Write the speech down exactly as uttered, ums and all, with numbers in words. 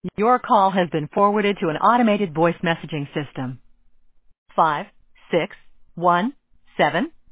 Your call has been forwarded to an automated voice messaging system. Five, six, one, seven,